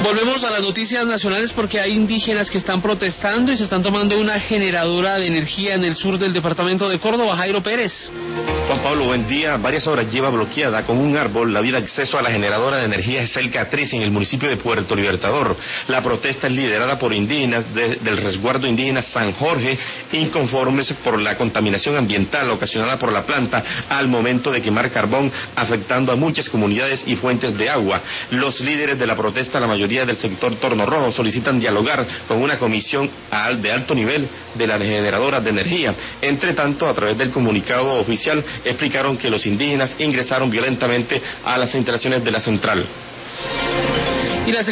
Volvemos a las noticias nacionales porque hay indígenas que están protestando y se están tomando una generadora de energía en el sur del departamento de Córdoba. Jairo Pérez. Juan Pablo, buen día. Varias horas lleva bloqueada con un árbol la vía de acceso a la generadora de energía Eselca 3 en el municipio de Puerto Libertador. La protesta es liderada por indígenas del resguardo indígena San Jorge, inconformes por la contaminación ambiental ocasionada por la planta al momento de quemar carbón, afectando a muchas comunidades y fuentes de agua. Los líderes de la protesta, la mayoría del sector Torno Rojo, solicitan dialogar con una comisión de alto nivel de la generadora de energía. Entre tanto, a través del comunicado oficial, explicaron que los indígenas ingresaron violentamente a las instalaciones de la central.